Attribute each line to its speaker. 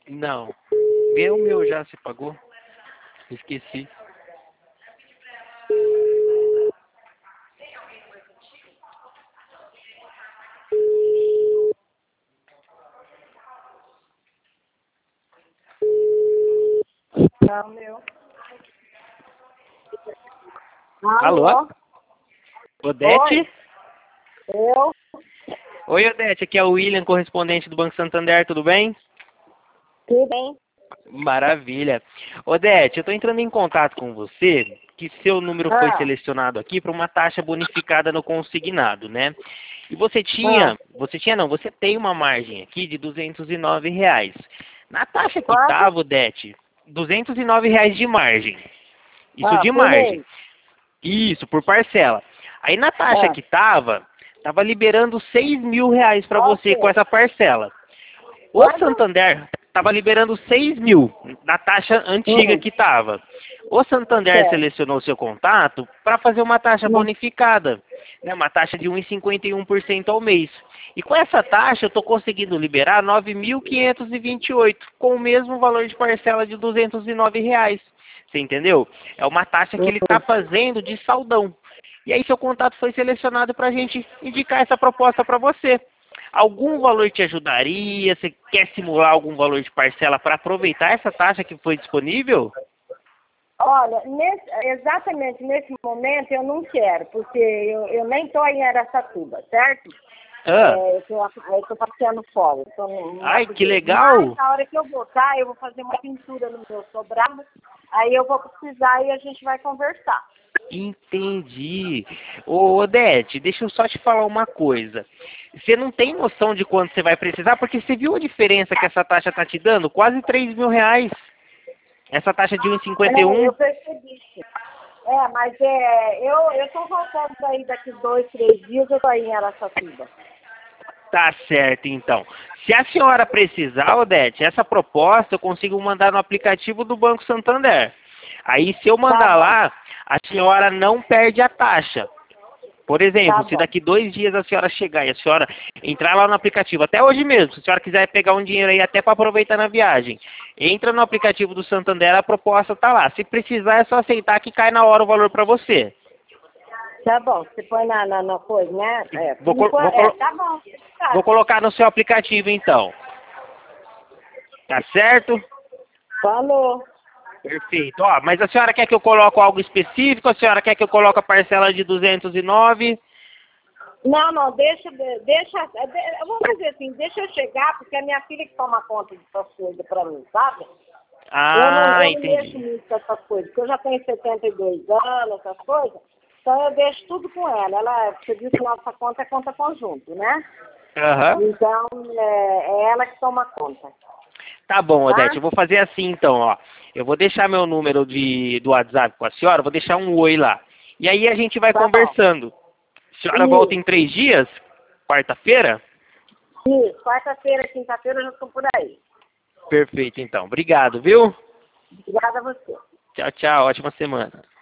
Speaker 1: Não. Vê o meu já, você pagou? Esqueci.
Speaker 2: Não, meu.
Speaker 1: Alô?
Speaker 2: Alô?
Speaker 1: Odete?
Speaker 2: Eu?
Speaker 1: Oi, Odete, aqui é o William, correspondente do Banco Santander, tudo bem?
Speaker 2: Tudo bem?
Speaker 1: Maravilha. Odete, eu estou entrando em contato com você, que seu número foi
Speaker 2: Ah,
Speaker 1: selecionado aqui para uma taxa bonificada no consignado, né? E você
Speaker 2: ah.
Speaker 1: você tem uma margem aqui de R$ 209. Na taxa que
Speaker 2: Quanto?
Speaker 1: estava, Odete, R$ 209 de margem. Isso
Speaker 2: Ah,
Speaker 1: de
Speaker 2: por
Speaker 1: margem.
Speaker 2: mês.
Speaker 1: Isso, por parcela. Aí na taxa
Speaker 2: Ah,
Speaker 1: que tava liberando R$ 6.000 para você com
Speaker 2: ok.
Speaker 1: essa parcela. O
Speaker 2: Quanto?
Speaker 1: Santander estava liberando 6.000 na taxa antiga
Speaker 2: Hum,
Speaker 1: que estava. O Santander
Speaker 2: certo.
Speaker 1: selecionou seu contato para fazer uma taxa
Speaker 2: Hum,
Speaker 1: bonificada, né, uma taxa de 1,51% ao mês. E com essa taxa eu estou conseguindo liberar 9.528 com o mesmo valor de parcela de R$ 209. Você entendeu? É uma taxa que ele está
Speaker 2: hum.
Speaker 1: fazendo de saldão. E aí seu contato foi selecionado para a gente indicar essa proposta para você. Algum valor te ajudaria? Você quer simular algum valor de parcela para aproveitar essa taxa que foi disponível?
Speaker 2: Olha, exatamente nesse momento eu não quero, porque eu nem estou em Araçatuba, certo?
Speaker 1: Ah,
Speaker 2: Eu tô passeando fora, tô no
Speaker 1: ai,
Speaker 2: Mato
Speaker 1: que
Speaker 2: Grosso. Mas
Speaker 1: legal!
Speaker 2: na hora que eu voltar, eu vou fazer uma pintura no meu sobrado, aí eu vou precisar e a gente vai conversar.
Speaker 1: Entendi. Ô, Odete, deixa eu só te falar uma coisa. Você não tem noção de quanto você vai precisar, porque você viu a diferença que essa taxa tá te dando? Quase R$ 3.000. Essa taxa de
Speaker 2: Eu
Speaker 1: 1,51.
Speaker 2: percebi. Mas eu tô voltando aí daqui 2, 3 dias, eu tô aí em Araçatuba.
Speaker 1: Tá certo, então. Se a senhora precisar, Odete, essa proposta eu consigo mandar no aplicativo do Banco Santander. Aí, se eu
Speaker 2: Tá
Speaker 1: mandar
Speaker 2: bom,
Speaker 1: lá, a senhora não perde a taxa. Por
Speaker 2: tá
Speaker 1: exemplo, se
Speaker 2: bom.
Speaker 1: daqui 2 dias a senhora chegar e a senhora entrar lá no aplicativo, até hoje mesmo, se a senhora quiser pegar um dinheiro aí até para aproveitar na viagem, entra no aplicativo do Santander, a proposta tá lá. Se precisar, é só aceitar que cai na hora o valor para você.
Speaker 2: Tá bom, você põe na coisa, né?
Speaker 1: Vou,
Speaker 2: Por
Speaker 1: col-
Speaker 2: enquanto,
Speaker 1: vou, colo-
Speaker 2: tá bom.
Speaker 1: vou
Speaker 2: Tá,
Speaker 1: colocar no seu aplicativo, então. Tá certo?
Speaker 2: falou.
Speaker 1: Perfeito. Ó, mas a senhora quer que eu coloque algo específico? A senhora quer que eu coloque a parcela de 209?
Speaker 2: Não, eu vou fazer assim, deixa eu chegar, porque é minha filha que toma conta dessas coisas pra mim, sabe?
Speaker 1: Ah,
Speaker 2: Eu não mexo
Speaker 1: entendi.
Speaker 2: muito com essas coisas, porque eu já tenho 72 anos, essas coisas, então eu deixo tudo com ela. Você viu que nossa conta é conta conjunto, né?
Speaker 1: Aham.
Speaker 2: Então, é ela que toma conta,
Speaker 1: Tá bom,
Speaker 2: tá?
Speaker 1: Odete. Eu vou fazer assim, então, ó. Eu vou deixar meu número do WhatsApp com a senhora, vou deixar um oi lá. E aí a gente vai
Speaker 2: Tá bom.
Speaker 1: conversando. A senhora volta
Speaker 2: Isso,
Speaker 1: em 3 dias? Quarta-feira?
Speaker 2: isso. Quarta-feira, quinta-feira eu já estou por aí.
Speaker 1: Perfeito, então. Obrigado, viu?
Speaker 2: Obrigada a você.
Speaker 1: Tchau, tchau. Ótima semana.